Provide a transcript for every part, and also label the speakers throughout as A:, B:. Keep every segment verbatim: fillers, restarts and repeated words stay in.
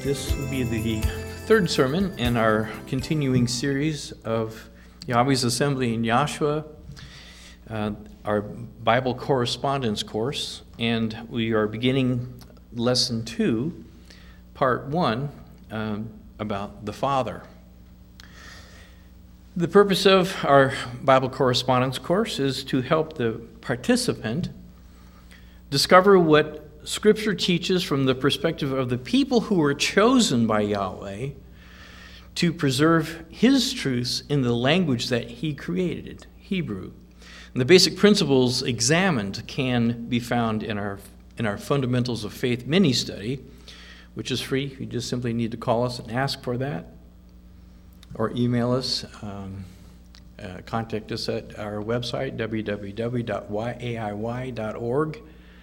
A: This will be the third sermon in our continuing series of Yahweh's Assembly in Yahshua, uh, our Bible correspondence course, and we are beginning lesson two, part one, um, about the Father. The purpose of our Bible correspondence course is to help the participant discover what Scripture teaches from the perspective of the people who were chosen by Yahweh to preserve His truths in the language that He created, Hebrew. And the basic principles examined can be found in our in our Fundamentals of Faith mini-study, which is free. You just simply need to call us and ask for that, or email us. Um, uh, contact us at our website, w w w dot y a i y dot org.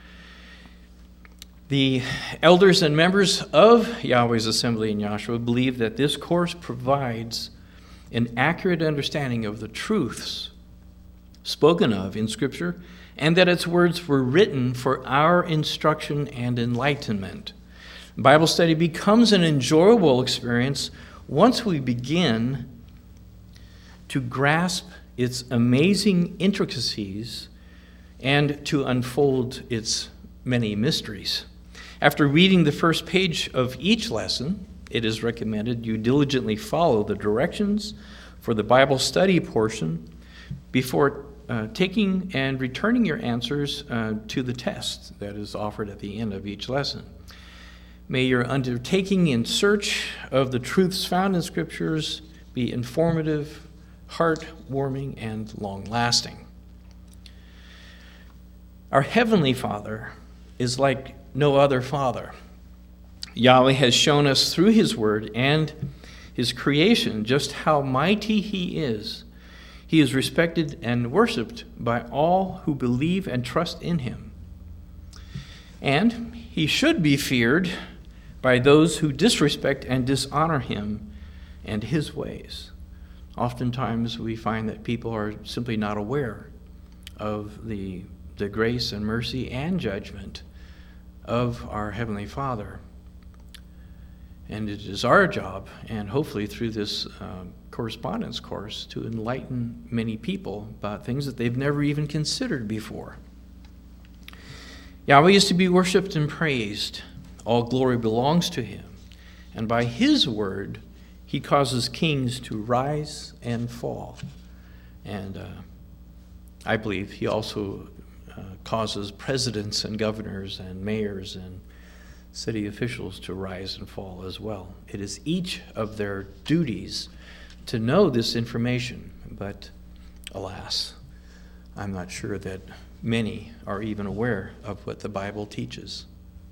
A: The elders and members of Yahweh's Assembly in Yahshua believe that this course provides an accurate understanding of the truths spoken of in Scripture, and that its words were written for our instruction and enlightenment. Bible study becomes an enjoyable experience once we begin to grasp its amazing intricacies and to unfold its many mysteries. After reading the first page of each lesson, it is recommended you diligently follow the directions for the Bible study portion before uh, taking and returning your answers uh, to the test that is offered at the end of each lesson. May your undertaking in search of the truths found in Scriptures be informative, heart-warming, and long-lasting. Our Heavenly Father is like no other Father. Yahweh has shown us through His Word and His creation just how mighty He is. He is respected and worshiped by all who believe and trust in Him. And He should be feared by those who disrespect and dishonor Him and His ways. Oftentimes we find that people are simply not aware of the, the grace and mercy and judgment of our Heavenly Father. And it is our job, and hopefully through this uh, correspondence course, to enlighten many people about things that they've never even considered before. Yahweh is to be worshipped and praised. All glory belongs to Him. And by His word, He causes kings to rise and fall. And uh, I believe He also uh, causes presidents and governors and mayors and city officials to rise and fall as well. It is each of their duties to know this information, but alas, I'm not sure that many are even aware of what the Bible teaches.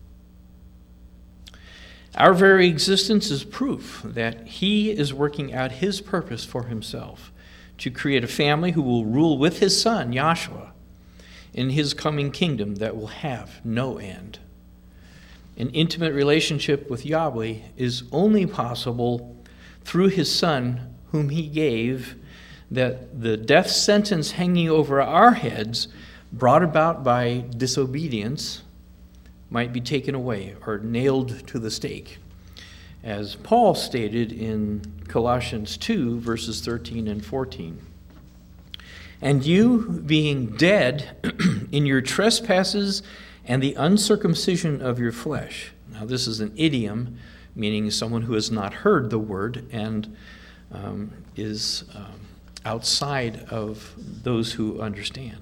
A: Our very existence is proof that He is working out His purpose for Himself, to create a family who will rule with His Son, Yahshua, in His coming kingdom that will have no end. An intimate relationship with Yahweh is only possible through His Son, whom He gave, that the death sentence hanging over our heads, brought about by disobedience, might be taken away or nailed to the stake, as Paul stated in Colossians two, verses thirteen and fourteen. And you, being dead in your trespasses and the uncircumcision of your flesh. Now this is an idiom, meaning someone who has not heard the word and um, is um, outside of those who understand.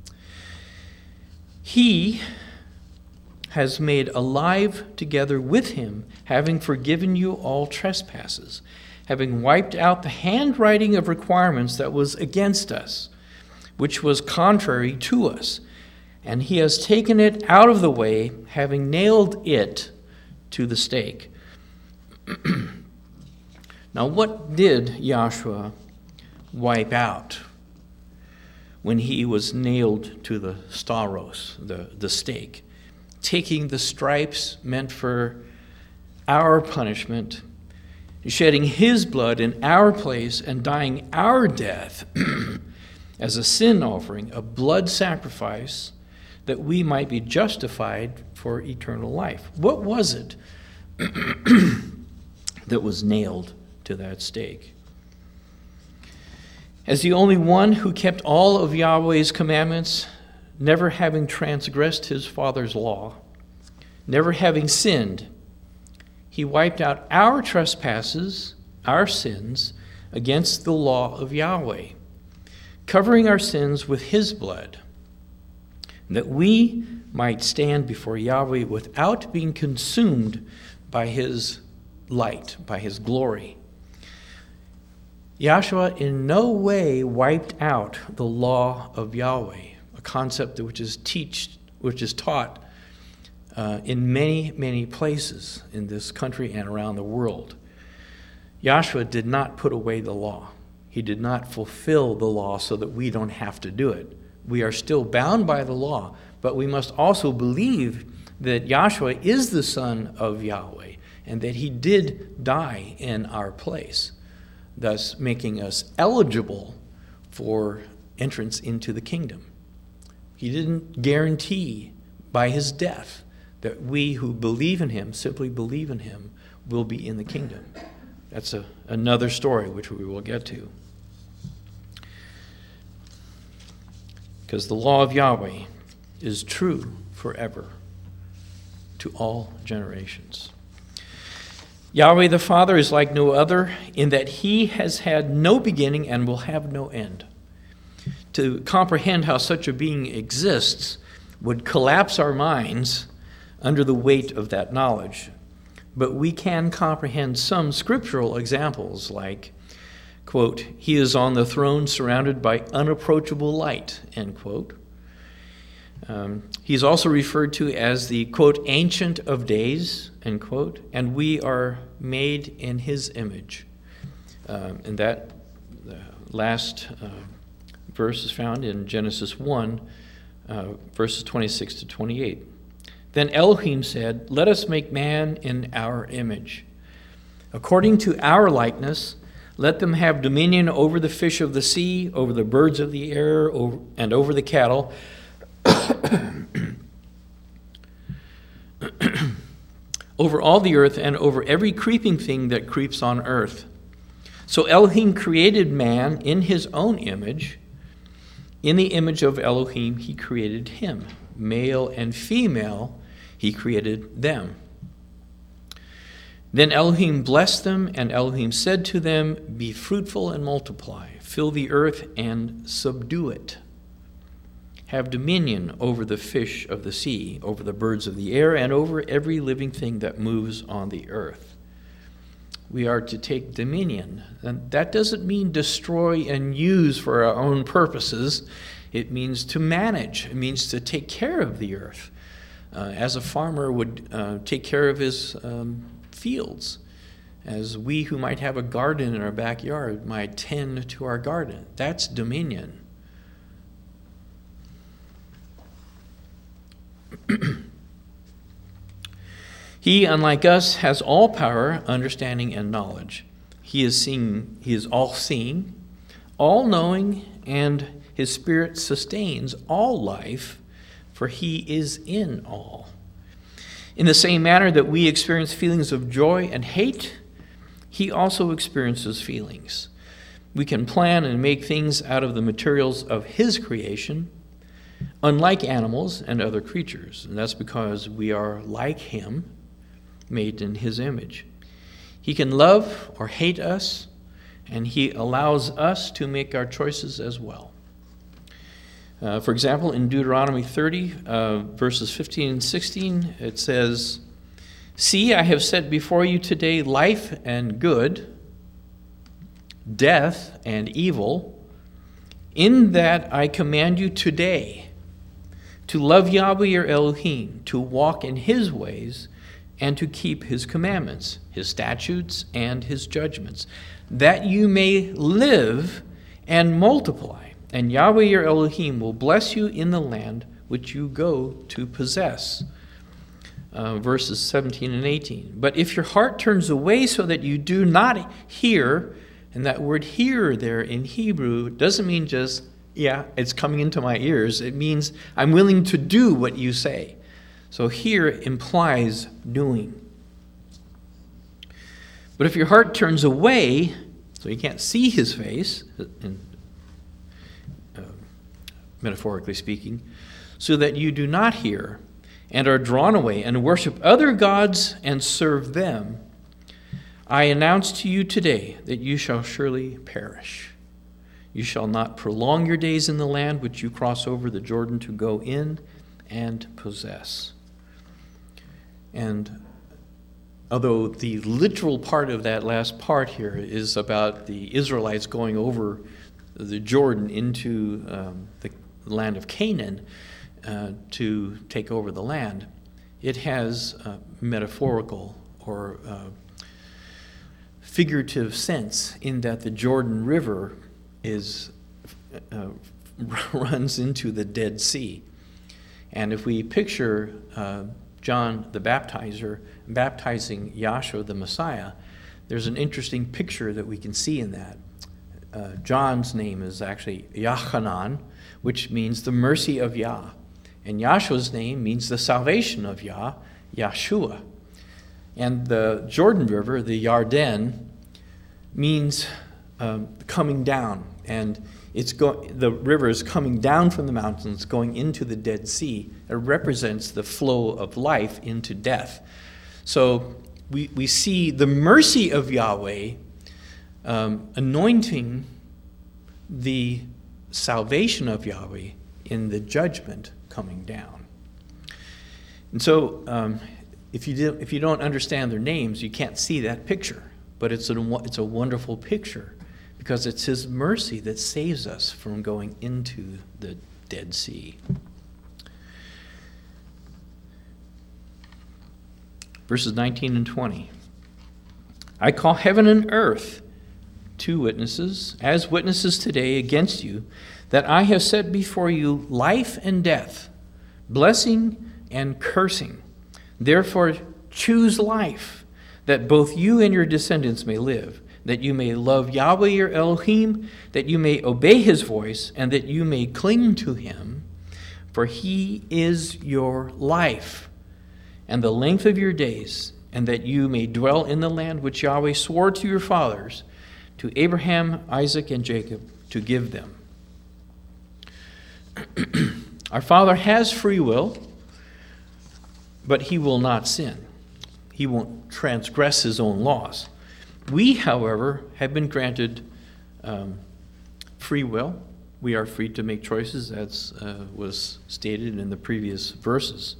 A: He has made alive together with Him, having forgiven you all trespasses, having wiped out the handwriting of requirements that was against us, which was contrary to us. And He has taken it out of the way, having nailed it to the stake. Now, what did Yahshua wipe out when He was nailed to the stauros, the, the stake? Taking the stripes meant for our punishment, shedding His blood in our place, and dying our death as a sin offering, a blood sacrifice, that we might be justified for eternal life. What was it that was nailed to that stake. As the only one who kept all of Yahweh's commandments, never having transgressed his Father's law, never having sinned, he wiped out our trespasses, our sins, against the law of Yahweh, covering our sins with his blood, that we might stand before Yahweh without being consumed by his light, by his glory. Yahshua in no way wiped out the law of Yahweh, a concept which is teach, which is taught uh, in many, many places in this country and around the world. Yahshua did not put away the law. He did not fulfill the law so that we don't have to do it. We are still bound by the law, but we must also believe that Yahshua is the Son of Yahweh and that he did die in our place, thus making us eligible for entrance into the kingdom. He didn't guarantee by his death that we who believe in him, simply believe in him, will be in the kingdom. That's a, another story which we will get to. Because the law of Yahweh is true forever to all generations. Yahweh the Father is like no other in that he has had no beginning and will have no end. To comprehend how such a being exists would collapse our minds under the weight of that knowledge. But we can comprehend some scriptural examples like, quote, he is on the throne surrounded by unapproachable light, end quote. Um, he's also referred to as the, quote, Ancient of Days, end quote, and we are made in his image. Um, and that uh, last uh, verse is found in Genesis one, uh, verses twenty-six to twenty-eight. Then Elohim said, let us make man in our image. According to our likeness, let them have dominion over the fish of the sea, over the birds of the air, over, and over the cattle, over all the earth, and over every creeping thing that creeps on earth. So Elohim created man in his own image. In the image of Elohim, he created him. Male and female, he created them. Then Elohim blessed them, and Elohim said to them, be fruitful and multiply, fill the earth and subdue it. Have dominion over the fish of the sea, over the birds of the air, and over every living thing that moves on the earth. We are to take dominion. And that doesn't mean destroy and use for our own purposes. It means to manage. It means to take care of the earth. Uh, as a farmer would uh, take care of his um, fields, as we who might have a garden in our backyard might tend to our garden. That's dominion. He, unlike us, has all power, understanding, and knowledge. He is seeing, he is all-seeing, all-knowing, and his Spirit sustains all life, for he is in all. In the same manner that we experience feelings of joy and hate, he also experiences feelings. We can plan and make things out of the materials of his creation, unlike animals and other creatures. And that's because we are like him, made in his image. He can love or hate us, and he allows us to make our choices as well. Uh, for example, in Deuteronomy thirty, uh, verses fifteen and sixteen, it says, see, I have set before you today life and good, death and evil. In that I command you today to love Yahweh your Elohim, to walk in his ways, and to keep his commandments, his statutes, and his judgments, that you may live and multiply. And Yahweh your Elohim will bless you in the land which you go to possess. Uh, verses seventeen and eighteen. But if your heart turns away so that you do not hear, and that word hear there in Hebrew doesn't mean just, yeah, it's coming into my ears. It means I'm willing to do what you say. So hear implies doing. But if your heart turns away, so you can't see his face, in, uh, metaphorically speaking, so that you do not hear and are drawn away and worship other gods and serve them, I announce to you today that you shall surely perish. You shall not prolong your days in the land which you cross over the Jordan to go in and possess. And although the literal part of that last part here is about the Israelites going over the Jordan into um, the land of Canaan uh, to take over the land, it has a metaphorical or uh, figurative sense in that the Jordan River is uh, runs into the Dead Sea. And if we picture uh, John the Baptizer baptizing Yahshua the Messiah, there's an interesting picture that we can see in that. Uh, John's name is actually Yachanan, which means the mercy of Yah. And Yahshua's name means the salvation of Yah, Yahshua. And the Jordan River, the Yarden, means um, coming down. And it's go- the river is coming down from the mountains, going into the Dead Sea. It represents the flow of life into death. So we, we see the mercy of Yahweh um, anointing the salvation of Yahweh in the judgment coming down. And so um, if you do, if you don't understand their names, you can't see that picture. But it's a, it's a wonderful picture because it's his mercy that saves us from going into the Dead Sea. Verses nineteen and twenty. I call heaven and earth, two witnesses, as witnesses today against you, that I have set before you life and death, blessing and cursing. Therefore choose life, that both you and your descendants may live, that you may love Yahweh your Elohim, that you may obey his voice, and that you may cling to him, for he is your life and the length of your days, and that you may dwell in the land which Yahweh swore to your fathers, to Abraham, Isaac, and Jacob, to give them. Our Father has free will, but he will not sin. He won't transgress his own laws. We, however, have been granted um, free will. We are free to make choices, as uh, was stated in the previous verses.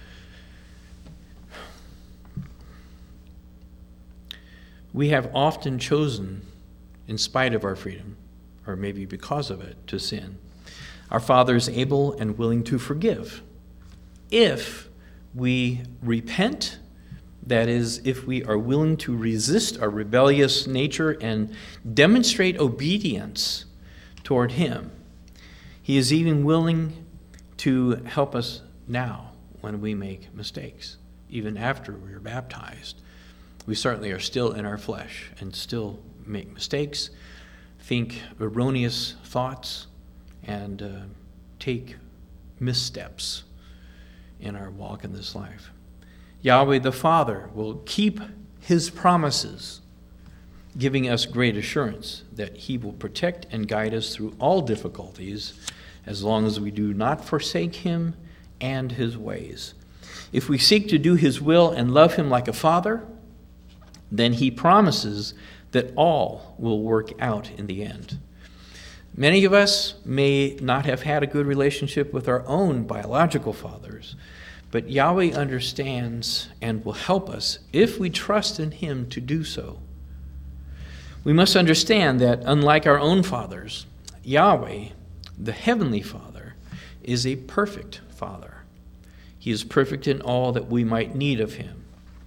A: We have often chosen, in spite of our freedom, or maybe because of it, to sin. Our Father is able and willing to forgive if we repent. That is, if we are willing to resist our rebellious nature and demonstrate obedience toward him. He is even willing to help us now when we make mistakes, even after we are baptized. We certainly are still in our flesh and still make mistakes, think erroneous thoughts, and uh, take missteps in our walk in this life. Yahweh the Father will keep his promises, giving us great assurance that he will protect and guide us through all difficulties as long as we do not forsake him and his ways. If we seek to do his will and love him like a father, then he promises that all will work out in the end. Many of us may not have had a good relationship with our own biological fathers, but Yahweh understands and will help us if we trust in him to do so. We must understand that unlike our own fathers, Yahweh, the Heavenly Father, is a perfect Father. He is perfect in all that we might need of him.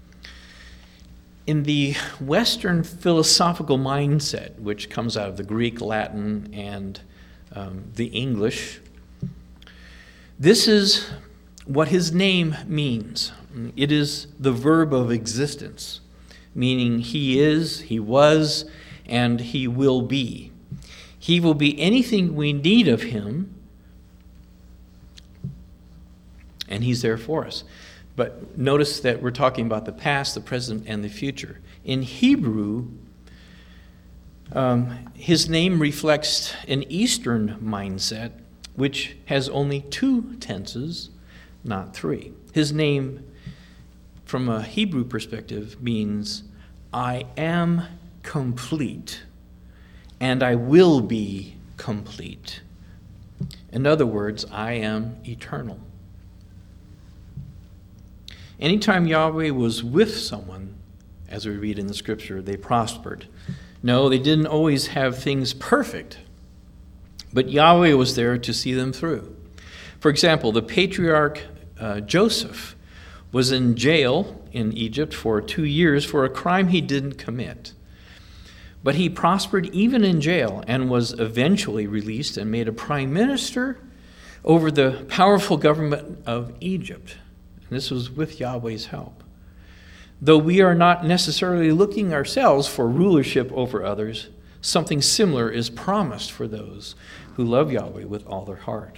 A: In the Western philosophical mindset, which comes out of the Greek, Latin, and um, the English, this is what his name means. It is the verb of existence, meaning he is, he was, and he will be. He will be anything we need of him, and he's there for us. But notice that we're talking about the past, the present, and the future. In Hebrew, um, his name reflects an Eastern mindset, which has only two tenses, not three. His name, from a Hebrew perspective, means I am complete, and I will be complete. In other words, I am eternal. Anytime Yahweh was with someone, as we read in the scripture, they prospered. No, they didn't always have things perfect, but Yahweh was there to see them through. For example, the patriarch uh, Joseph was in jail in Egypt for two years for a crime he didn't commit. But he prospered even in jail and was eventually released and made a prime minister over the powerful government of Egypt. And this was with Yahweh's help. Though we are not necessarily looking ourselves for rulership over others, something similar is promised for those who love Yahweh with all their heart.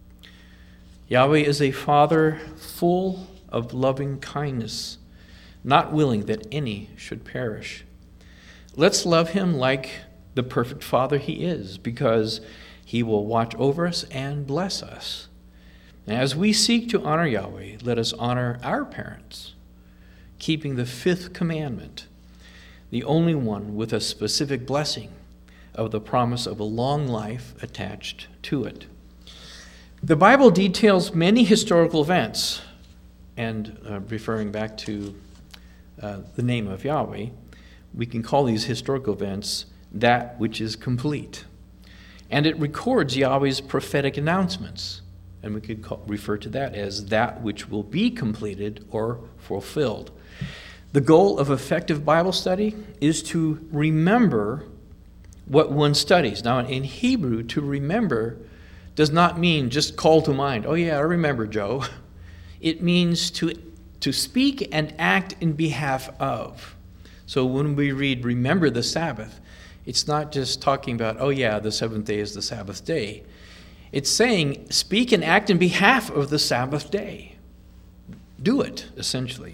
A: Yahweh is a Father full of loving kindness, not willing that any should perish. Let's love him like the perfect Father he is, because he will watch over us and bless us. And as we seek to honor Yahweh, let us honor our parents, keeping the fifth commandment, the only one with a specific blessing of the promise of a long life attached to it. The Bible details many historical events, and uh, referring back to uh, the name of Yahweh, we can call these historical events that which is complete. And it records Yahweh's prophetic announcements, and we could call, refer to that as that which will be completed or fulfilled. The goal of effective Bible study is to remember what one studies. Now, in Hebrew, to remember does not mean just call to mind, oh yeah, I remember, Joe. It means to, to speak and act in behalf of. So when we read, remember the Sabbath, it's not just talking about, oh yeah, the seventh day is the Sabbath day. It's saying, speak and act in behalf of the Sabbath day. Do it, essentially.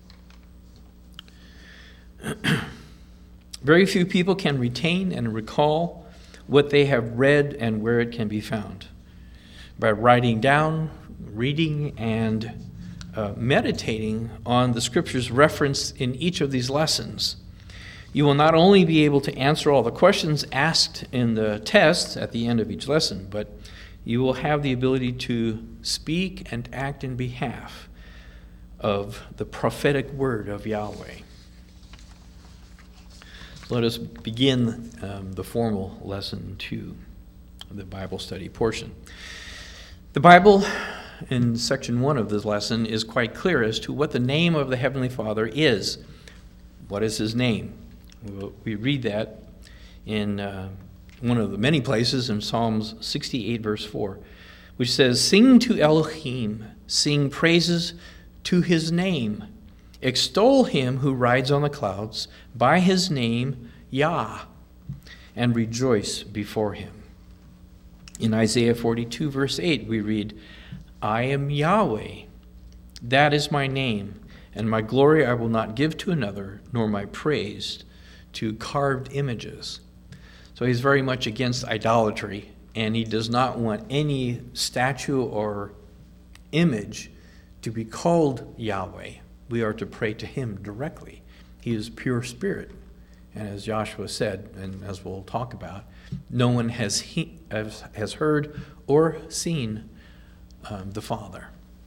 A: Very few people can retain and recall what they have read and where it can be found. By writing down, reading, and uh, meditating on the scriptures referenced in each of these lessons, you will not only be able to answer all the questions asked in the test at the end of each lesson, but you will have the ability to speak and act in behalf of the prophetic word of Yahweh. Let us begin um, the formal lesson two, the Bible study portion. The Bible, in section one of this lesson, is quite clear as to what the name of the Heavenly Father is. What is his name? We read that in uh, one of the many places in Psalms sixty-eight, verse four, which says, "Sing to Elohim, sing praises to his name. Extol him who rides on the clouds by his name, Yah, and rejoice before him." In Isaiah forty-two, verse eight, we read, "I am Yahweh, that is my name, and my glory I will not give to another, nor my praise to carved images." So he's very much against idolatry, and he does not want any statue or image to be called Yahweh. We are to pray to him directly. He is pure spirit. And as Joshua said, and as we'll talk about, no one has he, has, has heard or seen um, the Father.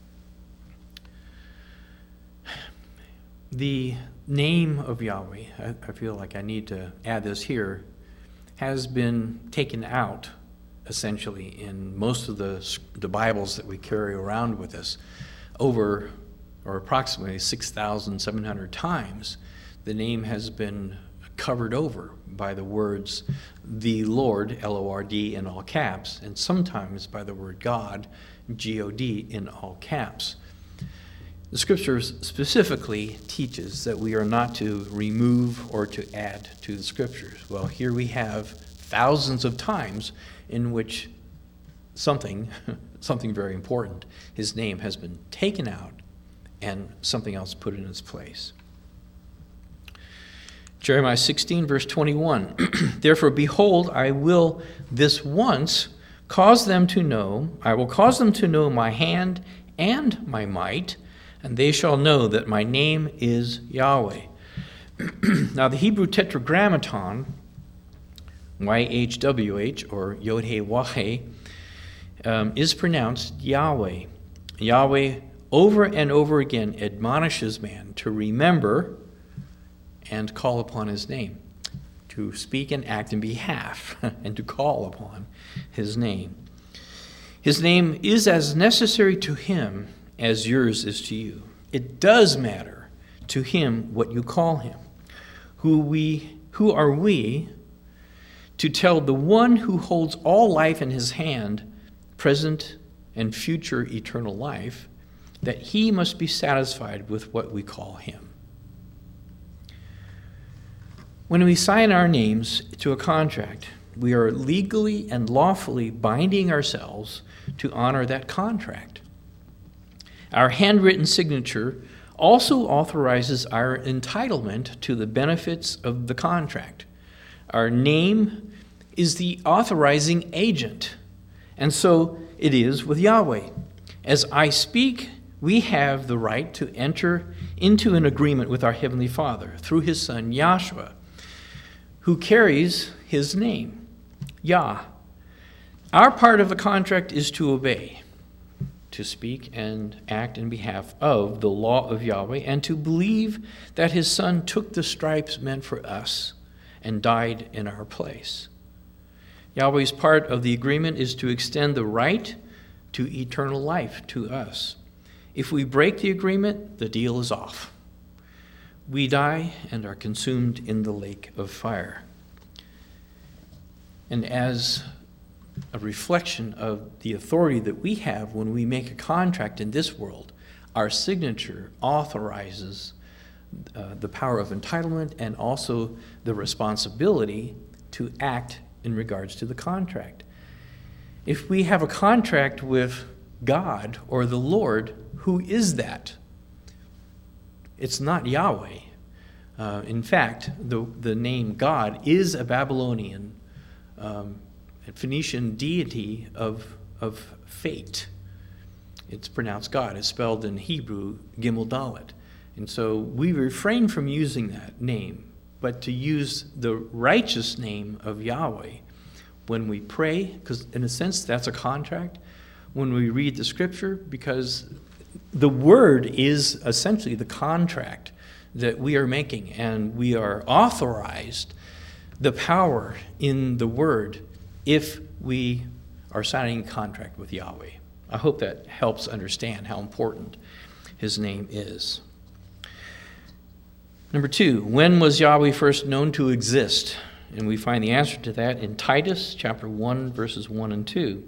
A: The name of Yahweh, I, I feel like I need to add this here, has been taken out, essentially, in most of the, the Bibles that we carry around with us. Over, or approximately six thousand seven hundred times, the name has been covered over by the words the Lord, L O R D, in all caps, and sometimes by the word God, G O D, in all caps. The scriptures specifically teaches that we are not to remove or to add to the scriptures. Well, here we have thousands of times in which something, something very important, his name has been taken out and something else put in its place. Jeremiah sixteen, verse twenty-one. Therefore, behold, I will this once cause them to know, I will cause them to know my hand and my might, and they shall know that my name is Yahweh. Now, the Hebrew Tetragrammaton, Y H W H, or Yod-Heh-Wah-Heh, um, is pronounced Yahweh. Yahweh over and over again admonishes man to remember and call upon his name, to speak and act in behalf, and to call upon his name. His name is as necessary to him as yours is to you. It does matter to him what you call him. Who we, who are we to tell the one who holds all life in his hand, present and future eternal life, that he must be satisfied with what we call him? When we sign our names to a contract, we are legally and lawfully binding ourselves to honor that contract. Our handwritten signature also authorizes our entitlement to the benefits of the contract. Our name is the authorizing agent, and so it is with Yahweh. As I speak, we have the right to enter into an agreement with our Heavenly Father through his Son, Yahshua, who carries his name, Yah. Our part of the contract is to obey, to speak and act in behalf of the law of Yahweh, and to believe that his Son took the stripes meant for us and died in our place. Yahweh's part of the agreement is to extend the right to eternal life to us. If we break the agreement, the deal is off. We die and are consumed in the lake of fire. And as a reflection of the authority that we have when we make a contract in this world, our signature authorizes uh, the power of entitlement and also the responsibility to act in regards to the contract. If we have a contract with God or the Lord, who is that? It's not Yahweh. Uh, in fact, the, the name God is a Babylonian, um, a Phoenician deity of, of fate. It's pronounced God. It's spelled in Hebrew, Gimel Dalet. And so we refrain from using that name, but to use the righteous name of Yahweh when we pray, because in a sense that's a contract, when we read the scripture, because the word is essentially the contract that we are making, and we are authorized the power in the word if we are signing a contract with Yahweh. I hope that helps understand how important his name is. Number two, when was Yahweh first known to exist? And we find the answer to that in Titus chapter one, verses one and two.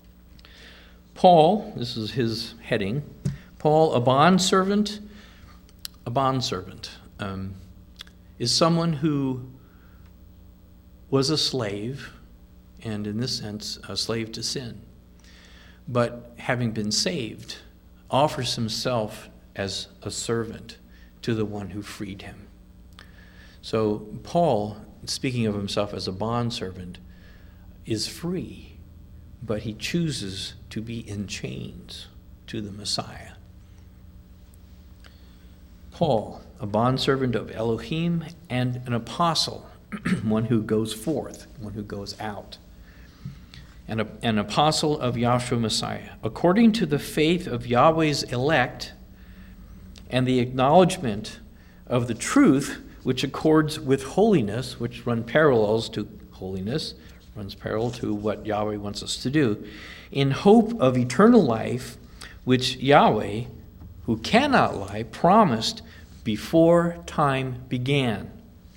A: Paul, this is his heading, Paul, a bondservant, a bondservant, um, is someone who was a slave, and in this sense, a slave to sin. But having been saved, offers himself as a servant to the one who freed him. So Paul, speaking of himself as a bondservant, is free, but he chooses to be in chains to the Messiah. Paul, a bondservant of Elohim and an apostle, one who goes forth, one who goes out, and a, an apostle of Yahshua Messiah, according to the faith of Yahweh's elect and the acknowledgement of the truth which accords with holiness, which run parallels to holiness, runs parallel to what Yahweh wants us to do, in hope of eternal life, which Yahweh, who cannot lie, promised before time began.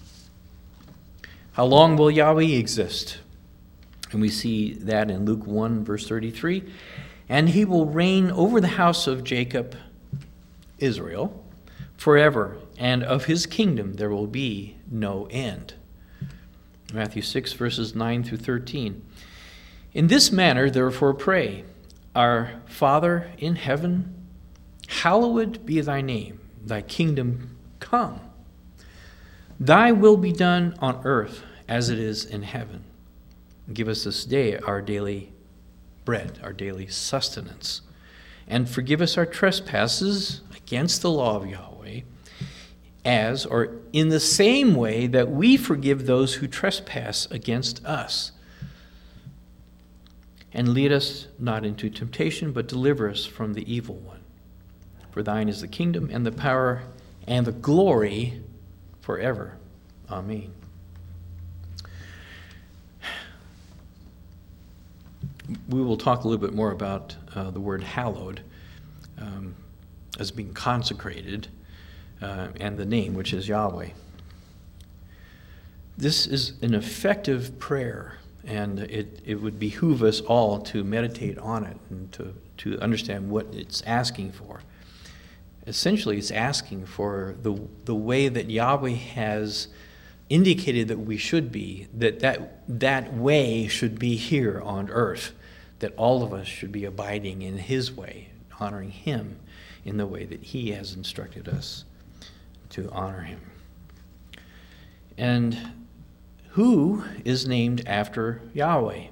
A: How long will Yahweh exist? And we see that in Luke one, verse thirty-three. And he will reign over the house of Jacob, Israel, forever, and of his kingdom there will be no end. Matthew six, verses nine through thirteen. In this manner, therefore, pray, Our Father in heaven, hallowed be thy name, thy kingdom come. Thy will be done on earth as it is in heaven. Give us this day our daily bread, our daily sustenance. And forgive us our trespasses against the law of Yahweh, as or in the same way that we forgive those who trespass against us. And lead us not into temptation, but deliver us from the evil one. For thine is the kingdom and the power and the glory forever. Amen. We will talk a little bit more about uh, the word hallowed um, as being consecrated uh, and the name, which is Yahweh. This is an effective prayer, and it, it would behoove us all to meditate on it and to, to understand what it's asking for. Essentially, it's asking for the, the way that Yahweh has indicated that we should be, that, that that way should be here on earth, that all of us should be abiding in his way, honoring him in the way that he has instructed us to honor him. And who is named after Yahweh?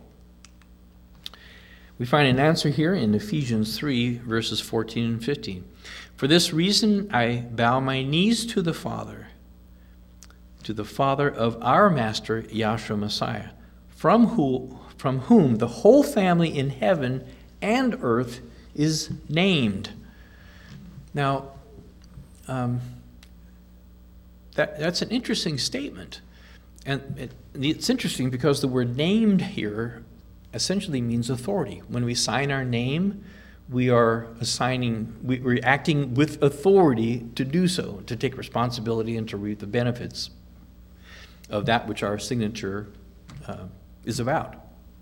A: We find an answer here in Ephesians three, verses fourteen and fifteen. For this reason I bow my knees to the Father, to the Father of our Master, Yahshua Messiah, from, who, from whom the whole family in heaven and earth is named. Now, um, that, that's an interesting statement. And it, it's interesting because the word named here essentially means authority. When we sign our name, we are assigning, we, we're acting with authority to do so, to take responsibility and to reap the benefits of that which our signature uh, is about.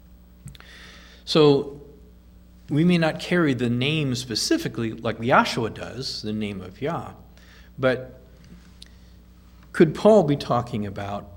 A: So we may not carry the name specifically like Yahshua does, the name of Yah, but could Paul be talking about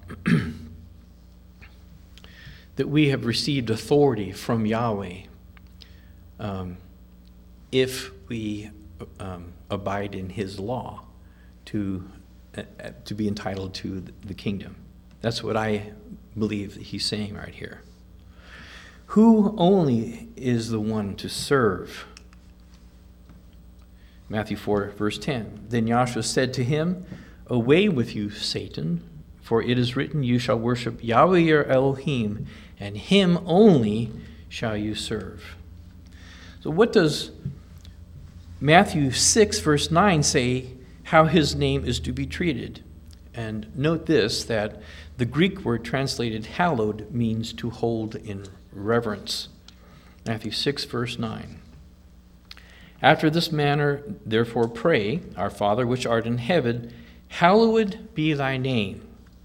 A: that we have received authority from Yahweh um, if we um, abide in his law to, uh, to be entitled to the kingdom? That's what I believe that he's saying right here. Who only is the one to serve? Matthew four, verse ten. Then Yahshua said to him, Away with you, Satan, for it is written, You shall worship Yahweh your Elohim, and him only shall you serve. So what does Matthew six, verse nine say how his name is to be treated? And note this, that the Greek word translated hallowed means to hold in reverence. Matthew six, verse nine. After this manner, therefore pray, Our Father which art in heaven, hallowed be thy name.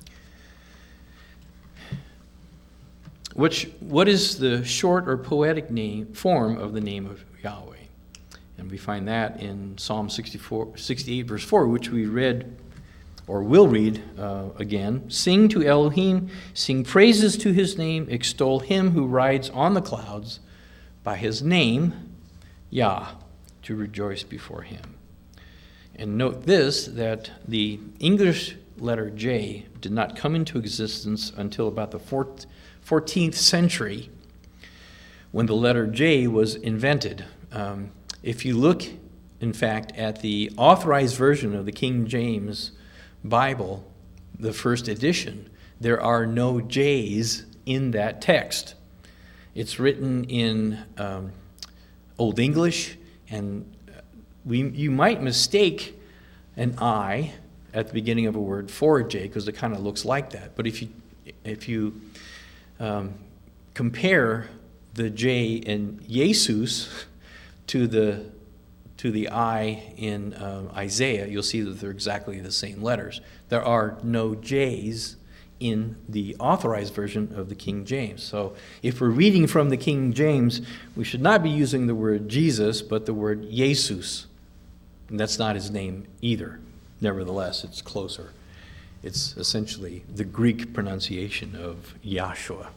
A: Which, what is the short or poetic name form of the name of Yahweh? And we find that in Psalm sixty-four, sixty-eight, verse four, which we read or will read uh, again. Sing to Elohim, sing praises to his name, extol him who rides on the clouds by his name, Yah, to rejoice before him. And note this, that the English letter J did not come into existence until about the fourteenth century, when the letter J was invented. Um, if you look, in fact, at the authorized version of the King James Bible, the first edition, there are no J's in that text. It's written in um, Old English, and we you might mistake an I at the beginning of a word for a J because it kind of looks like that. But if you if you um, compare the J in Jesus to the to the I in uh, Isaiah, you'll see that they're exactly the same letters. There are no J's in the authorized version of the King James. So if we're reading from the King James, we should not be using the word Jesus, but the word Jesus. And that's not his name either. Nevertheless, it's closer. It's essentially the Greek pronunciation of Yahshua.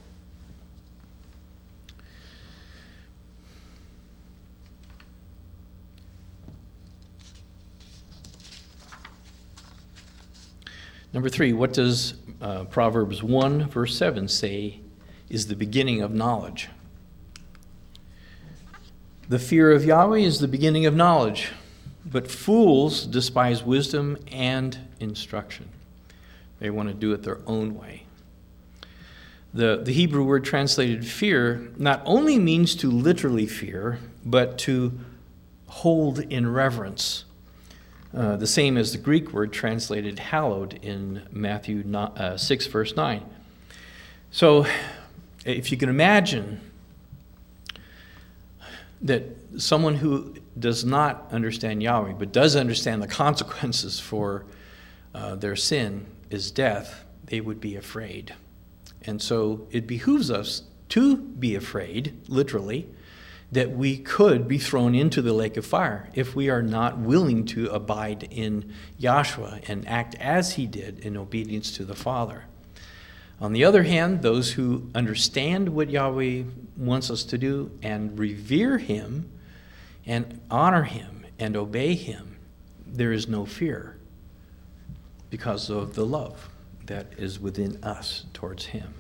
A: Number three, what does uh, Proverbs one, verse seven say is the beginning of knowledge? The fear of Yahweh is the beginning of knowledge, but fools despise wisdom and instruction. They want to do it their own way. The, the Hebrew word translated fear not only means to literally fear, but to hold in reverence. Uh, the same as the Greek word translated hallowed in Matthew six, verse nine. So, if you can imagine that someone who does not understand Yahweh, but does understand the consequences for uh, their sin is death, they would be afraid. And so it behooves us to be afraid, literally, that we could be thrown into the lake of fire if we are not willing to abide in Yahshua and act as he did in obedience to the Father. On the other hand, those who understand what Yahweh wants us to do and revere him and honor him and obey him, there is no fear because of the love that is within us towards him.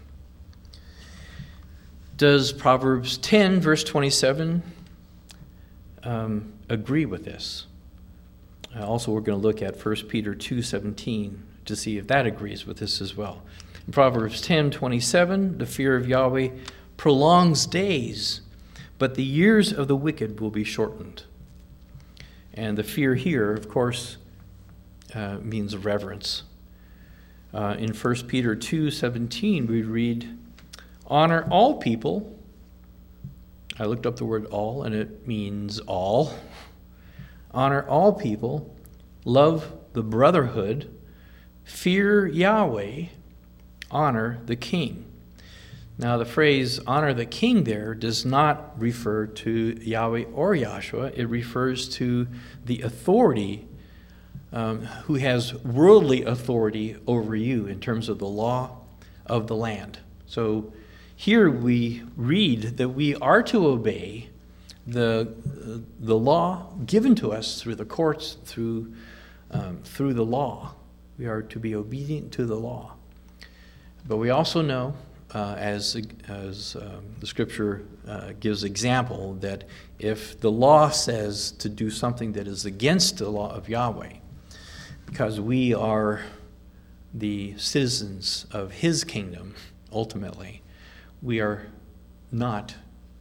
A: Does Proverbs ten, verse twenty-seven, um, agree with this? Uh, also, we're going to look at First Peter two seventeen to see if that agrees with this as well. In Proverbs ten twenty-seven, the fear of Yahweh prolongs days, but the years of the wicked will be shortened. And the fear here, of course, uh, means reverence. Uh, in First Peter two seventeen, we read, honor all people. I looked up the word all, and it means all. Honor all people. Love the brotherhood. Fear Yahweh. Honor the king. Now, the phrase honor the king there does not refer to Yahweh or Yahshua. It refers to the authority um, who has worldly authority over you in terms of the law of the land. So, here we read that we are to obey the, the law given to us through the courts, through, um, through the law. We are to be obedient to the law. But we also know, uh, as, as um, the scripture uh, gives example, that if the law says to do something that is against the law of Yahweh, because we are the citizens of his kingdom, ultimately, we are not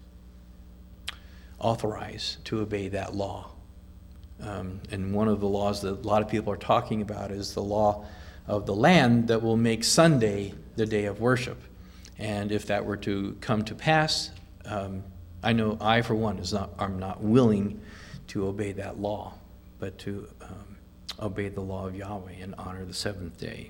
A: authorized to obey that law. Um, and one of the laws that a lot of people are talking about is the law of the land that will make Sunday the day of worship. And if that were to come to pass, um, I know I, for one, is not, I'm not willing to obey that law, but to um, obey the law of Yahweh and honor the seventh day.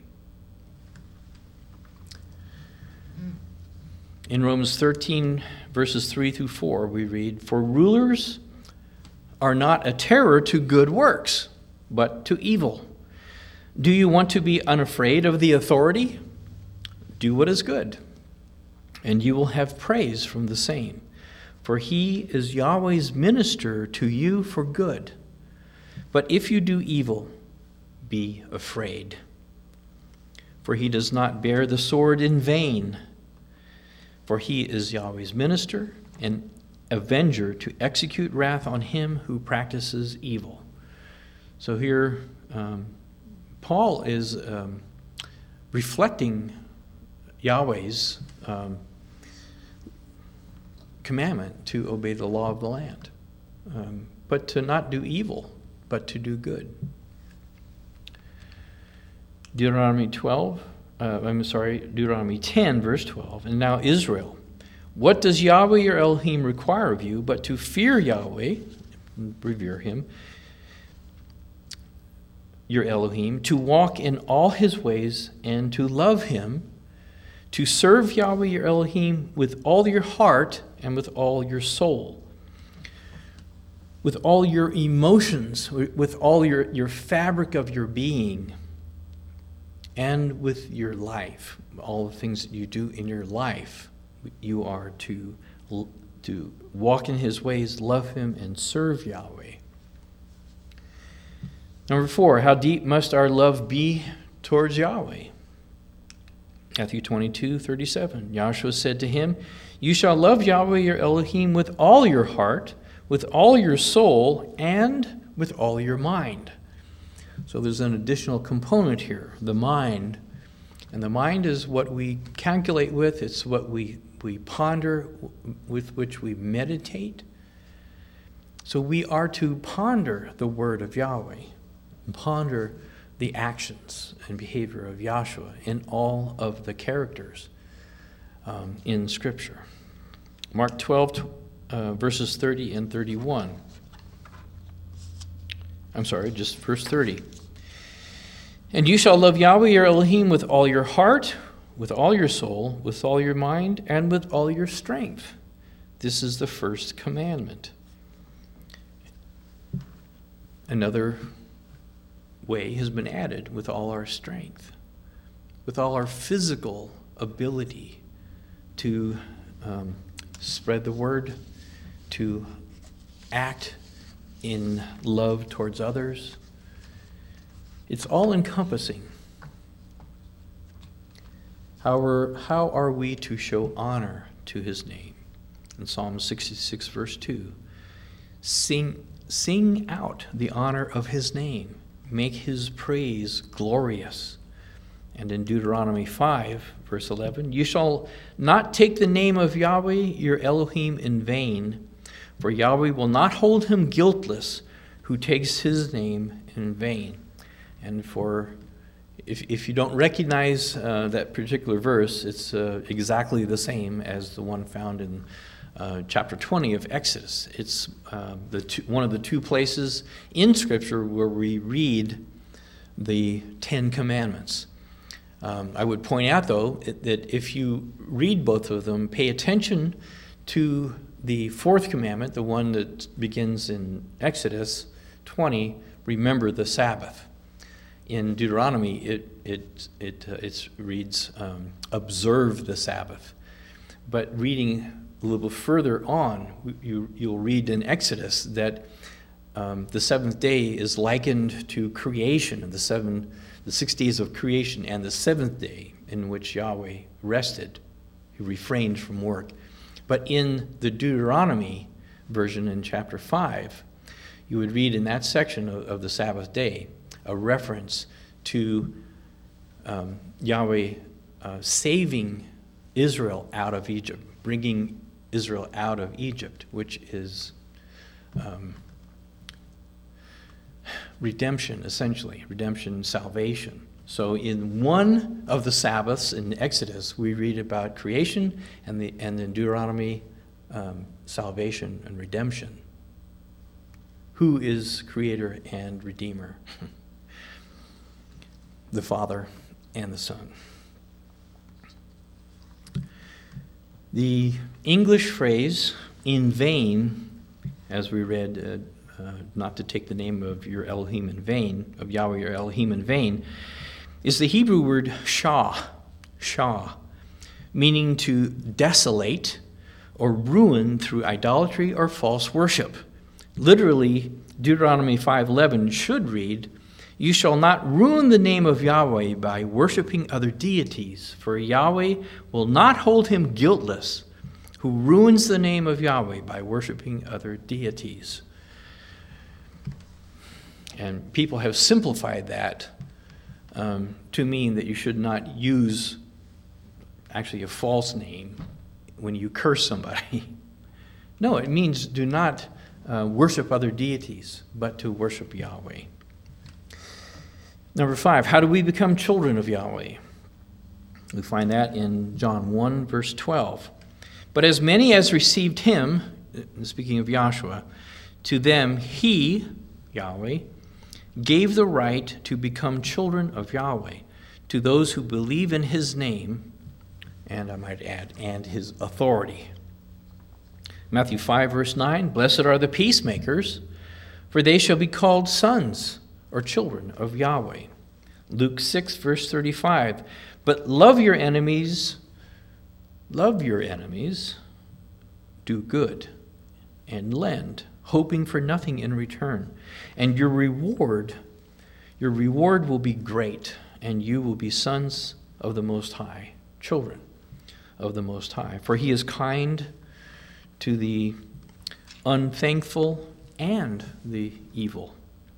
A: In Romans thirteen, verses three through four, we read, for rulers are not a terror to good works, but to evil. Do you want to be unafraid of the authority? Do what is good, and you will have praise from the same. For he is Yahweh's minister to you for good. But if you do evil, be afraid. For he does not bear the sword in vain. For he is Yahweh's minister and avenger to execute wrath on him who practices evil. So here, um, Paul is um, reflecting Yahweh's um, commandment to obey the law of the land, um, but to not do evil, but to do good. Deuteronomy twelve. Uh, I'm sorry, Deuteronomy ten, verse twelve. And now Israel, what does Yahweh your Elohim require of you but to fear Yahweh, revere him, your Elohim, to walk in all his ways and to love him, to serve Yahweh your Elohim with all your heart and with all your soul, with all your emotions, with all your, your fabric of your being, and with your life, all the things that you do in your life, you are to, to walk in his ways, love him, and serve Yahweh. Number four, how deep must our love be towards Yahweh. Matthew twenty-two thirty-seven. Joshua said to him, "You shall love Yahweh your Elohim with all your heart, with all your soul, and with all your mind." So there's an additional component here, the mind. And the mind is what we calculate with, it's what we, we ponder, with which we meditate. So we are to ponder the word of Yahweh, and ponder the actions and behavior of Yahshua in all of the characters um, in Scripture. Mark twelve, uh, verses thirty and thirty-one. I'm sorry, just verse thirty. "And you shall love Yahweh your Elohim with all your heart, with all your soul, with all your mind, and with all your strength. This is the first commandment." Another way has been added, with all our strength, with all our physical ability to um, spread the word, to act in love towards others. It's all encompassing. How are, how are we to show honor to his name? In Psalm sixty-six, verse two, sing, sing out the honor of his name. Make his praise glorious. And in Deuteronomy five, verse eleven, "You shall not take the name of Yahweh your Elohim in vain, for Yahweh will not hold him guiltless who takes his name in vain." And for if if you don't recognize uh, that particular verse, it's uh, exactly the same as the one found in uh, chapter twenty of Exodus. It's uh, the two, one of the two places in Scripture where we read the Ten Commandments. Um, I would point out, though, that if you read both of them, pay attention to the fourth commandment, the one that begins in Exodus twenty, remember the Sabbath. In Deuteronomy, it it it uh, it reads, um, observe the Sabbath. But reading a little further on, you, you'll read in Exodus that um, the seventh day is likened to creation, and the seven, the six days of creation, and the seventh day in which Yahweh rested. He refrained from work. But in the Deuteronomy version in chapter five, you would read in that section of, of the Sabbath day a reference to um, Yahweh uh, saving Israel out of Egypt, bringing Israel out of Egypt, which is um, redemption, essentially, redemption, salvation. So in one of the Sabbaths in Exodus, we read about creation, and the and in Deuteronomy, um, salvation and redemption. Who is creator and redeemer? The Father and the Son. The English phrase, in vain, as we read, uh, uh, not to take the name of your Elohim in vain, of Yahweh your Elohim in vain, is the Hebrew word shah, shah, meaning to desolate or ruin through idolatry or false worship. Literally, Deuteronomy five eleven should read, "You shall not ruin the name of Yahweh by worshiping other deities, for Yahweh will not hold him guiltless who ruins the name of Yahweh by worshiping other deities." And people have simplified that um, to mean that you should not use actually a false name when you curse somebody. No, it means do not uh, worship other deities, but to worship Yahweh. Number five, how do we become children of Yahweh? We find that in John one, verse twelve. "But as many as received him," speaking of Yahshua, "to them he," Yahweh, "gave the right to become children of Yahweh, to those who believe in his name," and I might add, and his authority. Matthew five, verse nine, "Blessed are the peacemakers, for they shall be called sons or children of Yahweh." Luke six, verse thirty-five, "But love your enemies, love your enemies, do good, and lend, hoping for nothing in return. And your reward, your reward will be great, and you will be sons of the Most High, children of the Most High. For he is kind to the unthankful and the evil.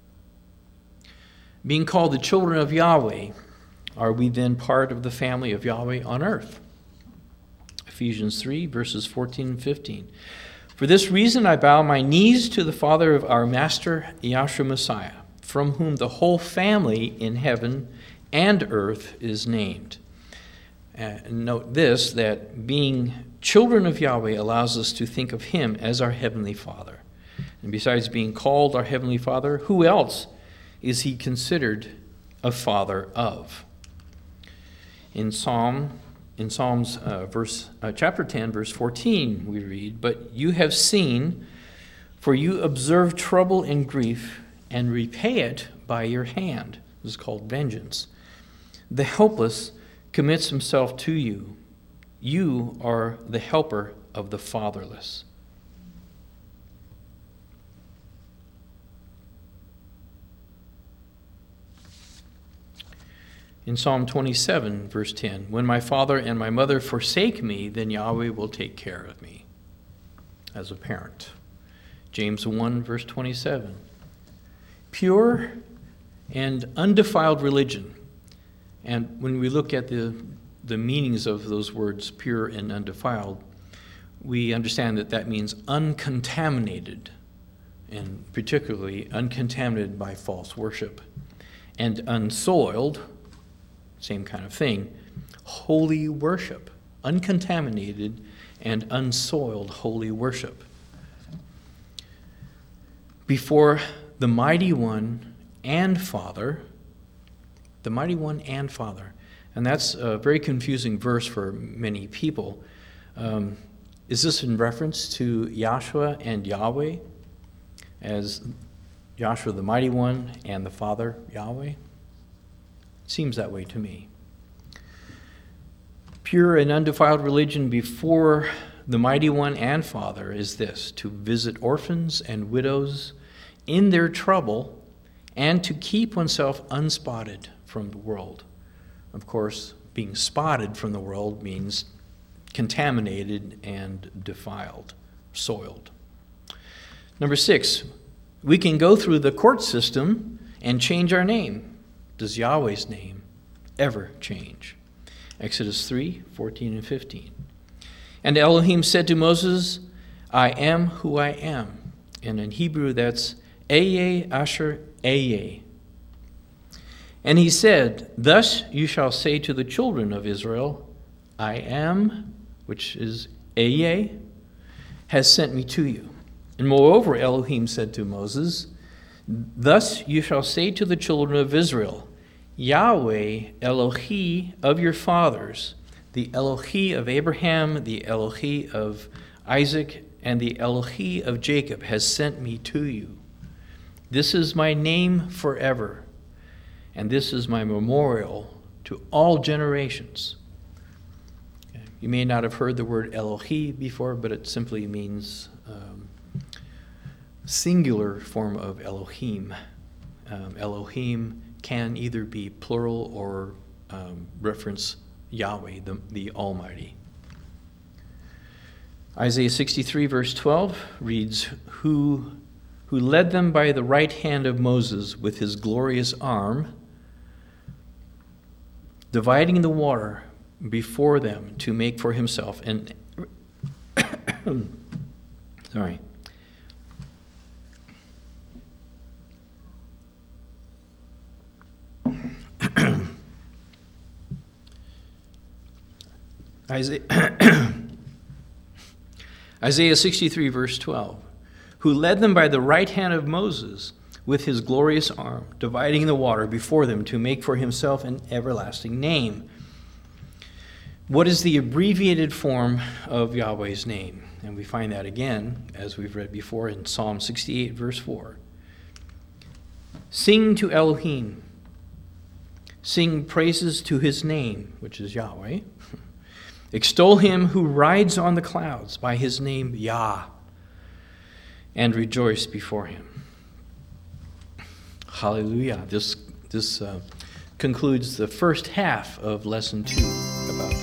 A: Being called the children of Yahweh, are we then part of the family of Yahweh on earth? Ephesians three, verses fourteen and fifteen. For this reason I bow my knees to the Father of our Master, Yahshua Messiah, from whom the whole family in heaven and earth is named. Uh, note this, that being children of Yahweh allows us to think of him as our Heavenly Father. And besides being called our Heavenly Father, who else is he considered a father of? In Psalm, in Psalms uh, verse uh, chapter ten, verse fourteen, we read, "But you have seen, for you observe trouble and grief, and repay it by your hand." This is called vengeance. "The helpless commits himself to you. You are the helper of the fatherless." In Psalm twenty-seven, verse ten, "When my father and my mother forsake me, then Yahweh will take care of me," as a parent. James one, verse twenty-seven, "Pure and undefiled religion." And when we look at the, the meanings of those words, pure and undefiled, we understand that that means uncontaminated, and particularly uncontaminated by false worship, and unsoiled, same kind of thing, holy worship, uncontaminated and unsoiled holy worship. Before the mighty one and Father, the mighty one and Father. And that's a very confusing verse for many people. Um, is this in reference to Yahshua and Yahweh, as Yahshua the mighty one and the Father Yahweh? Seems that way to me. Pure and undefiled religion before the mighty one and Father is this: to visit orphans and widows in their trouble and to keep oneself unspotted from the world. Of course, being spotted from the world means contaminated and defiled, soiled. Number six, we can go through the court system and change our name. Does Yahweh's name ever change? Exodus three, fourteen and fifteen. "And Elohim said to Moses, I am who I am." And in Hebrew that's Ehyeh Asher Ehyeh. "And he said, Thus you shall say to the children of Israel, I am," which is Ehyeh, "has sent me to you. And moreover, Elohim said to Moses, Thus you shall say to the children of Israel, Yahweh, Elohi of your fathers, the Elohi of Abraham, the Elohi of Isaac, and the Elohi of Jacob has sent me to you. This is my name forever, and this is my memorial to all generations." You may not have heard the word Elohi before, but it simply means um, singular form of Elohim. Um, Elohim can either be plural or um, reference Yahweh, the, the Almighty. Isaiah sixty-three, verse twelve reads, Who, who led them by the right hand of Moses with his glorious arm, dividing the water before them to make for himself an sorry Isaiah, Isaiah sixty-three, verse twelve, who led them by the right hand of Moses with his glorious arm, dividing the water before them to make for himself an everlasting name. What is the abbreviated form of Yahweh's name? And we find that again, as we've read before, in Psalm sixty-eight, verse four. Sing to Elohim. Sing praises to his name, which is Yahweh. Extol him who rides on the clouds by his name Yah, and rejoice before him. Hallelujah. This, this uh, concludes the first half of lesson two about